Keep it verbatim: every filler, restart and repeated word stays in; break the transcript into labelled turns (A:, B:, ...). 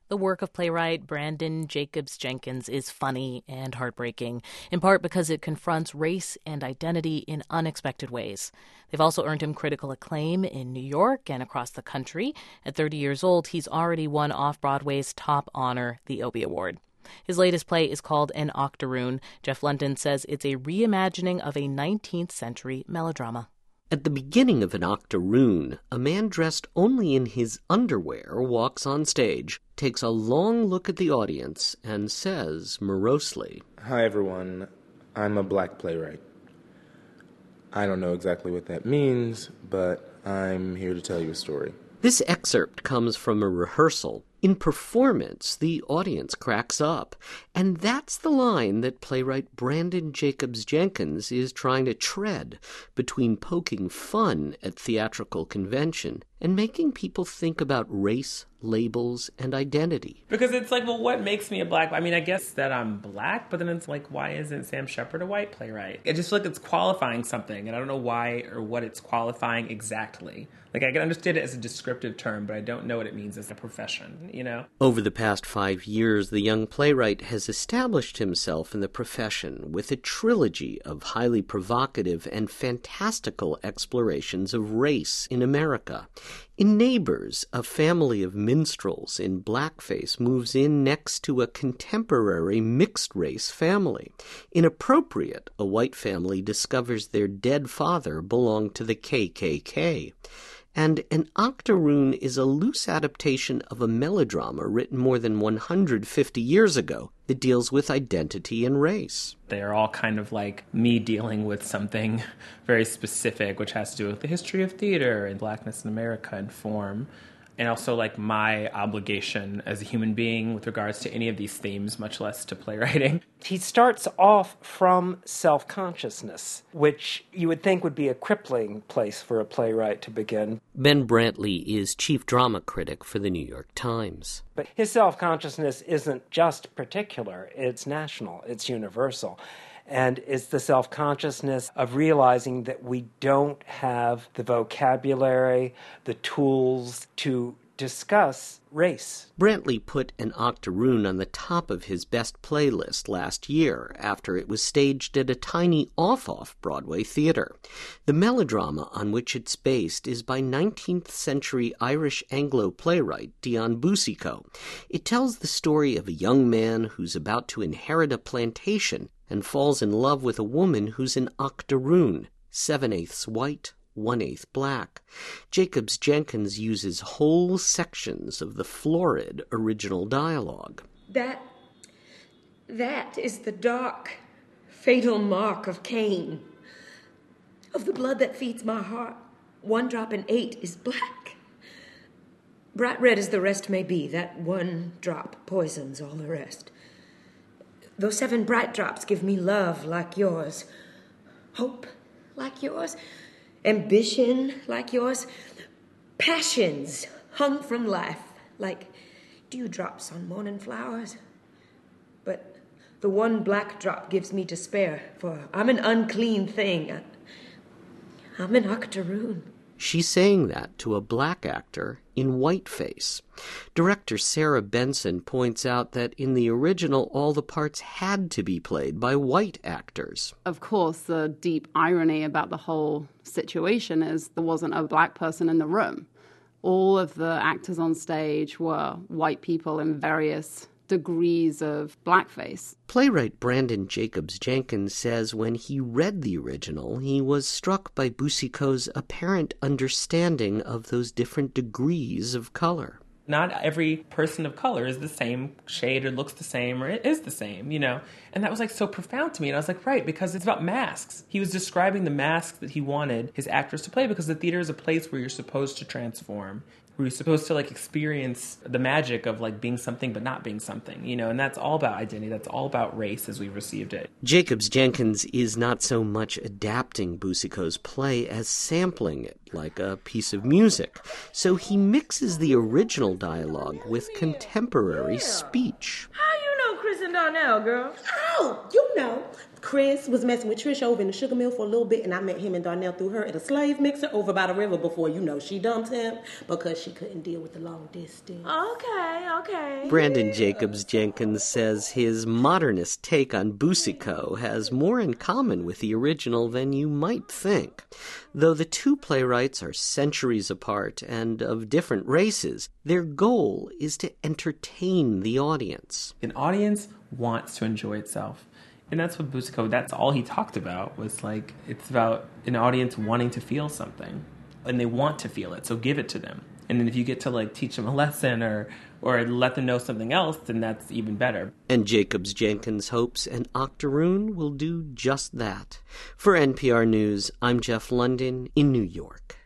A: The work of playwright Brandon Jacobs Jenkins is funny and heartbreaking, in part because it confronts race and identity in unexpected ways. They've also earned him critical acclaim in New York and across the country. At thirty years old, he's already won Off-Broadway's top honor, the Obie Award. His latest play is called An Octoroon. Jeff London says it's a reimagining of a nineteenth century melodrama.
B: At the beginning of An Octoroon, a man dressed only in his underwear walks on stage, takes a long look at the audience, and says morosely,
C: "Hi, everyone. I'm a black playwright. I don't know exactly what that means, but I'm here to tell you a story."
B: This excerpt comes from a rehearsal. In performance, the audience cracks up, and that's the line that playwright Brandon Jacobs Jenkins is trying to tread between poking fun at theatrical convention and making people think about race, labels, and identity.
D: Because it's like, well, what makes me a black... I mean, I guess that I'm black, but then it's like, why isn't Sam Shepard a white playwright? I just feel like it's qualifying something, and I don't know why or what it's qualifying exactly. Like, I can understand it as a descriptive term, but I don't know what it means as a profession, you know?
B: Over the past five years, the young playwright has established himself in the profession with a trilogy of highly provocative and fantastical explorations of race in America. In Neighbors, a family of minstrels in blackface moves in next to a contemporary mixed-race family. In Appropriate, a white family discovers their dead father belonged to the K K K. And An Octoroon is a loose adaptation of a melodrama written more than one hundred fifty years ago that deals with identity and race.
D: They are all kind of like me dealing with something very specific, which has to do with the history of theater and blackness in America and form. And also like my obligation as a human being with regards to any of these themes, much less to playwriting.
E: He starts off from self-consciousness, which you would think would be a crippling place for a playwright to begin.
B: Ben Brantley is chief drama critic for the New York Times.
E: But his self-consciousness isn't just particular, it's national, it's universal. And it's the self-consciousness of realizing that we don't have the vocabulary, the tools to discuss race.
B: Brantley put An Octoroon on the top of his best playlist last year after it was staged at a tiny off-off-Broadway theater. The melodrama on which it's based is by nineteenth century Irish Anglo playwright Dion Boucicault. It tells the story of a young man who's about to inherit a plantation and falls in love with a woman who's an octoroon, seven-eighths white, one-eighth black. Jacobs Jenkins uses whole sections of the florid original dialogue.
F: That, that is the dark, fatal mark of Cain, of the blood that feeds my heart. One drop in eight is black. Bright red as the rest may be, that one drop poisons all the rest. Those seven bright drops give me love like yours, hope like yours, ambition like yours, passions hung from life like dewdrops on morning flowers. But the one black drop gives me despair, for I'm an unclean thing. I'm an octoroon.
B: She's saying that to a black actor in whiteface. Director Sarah Benson points out that in the original, all the parts had to be played by white actors.
G: Of course, the deep irony about the whole situation is there wasn't a black person in the room. All of the actors on stage were white people in various degrees of blackface.
B: Playwright Brandon Jacobs Jenkins says when he read the original, he was struck by Boucicault's apparent understanding of those different degrees of color.
D: Not every person of color is the same shade or looks the same or is the same, you know? And that was like so profound to me. And I was like, right, because it's about masks. He was describing the masks that he wanted his actors to play because the theater is a place where you're supposed to transform, where you're supposed to like experience the magic of like being something but not being something, you know? And that's all about identity. That's all about race as we've received it.
B: Jacobs Jenkins is not so much adapting Boucicault's play as sampling it like a piece of music. So he mixes the original dialogue with contemporary speech.
F: How you know Chris and Donnell, girl?
H: Oh, you know, Chris was messing with Trish over in the sugar mill for a little bit, and I met him and Darnell through her at a slave mixer over by the river before, you know, she dumped him because she couldn't deal with the long distance.
F: Okay, okay.
B: Brandon Jacobs Jenkins says his modernist take on Boucicault has more in common with the original than you might think. Though the two playwrights are centuries apart and of different races, their goal is to entertain the audience.
D: An audience wants to enjoy itself. And that's what Boucicault, that's all he talked about, was like, it's about an audience wanting to feel something. And they want to feel it, so give it to them. And then if you get to like teach them a lesson or or let them know something else, then that's even better.
B: And Jacobs Jenkins hopes an octoroon will do just that. For N P R News, I'm Jeff London in New York.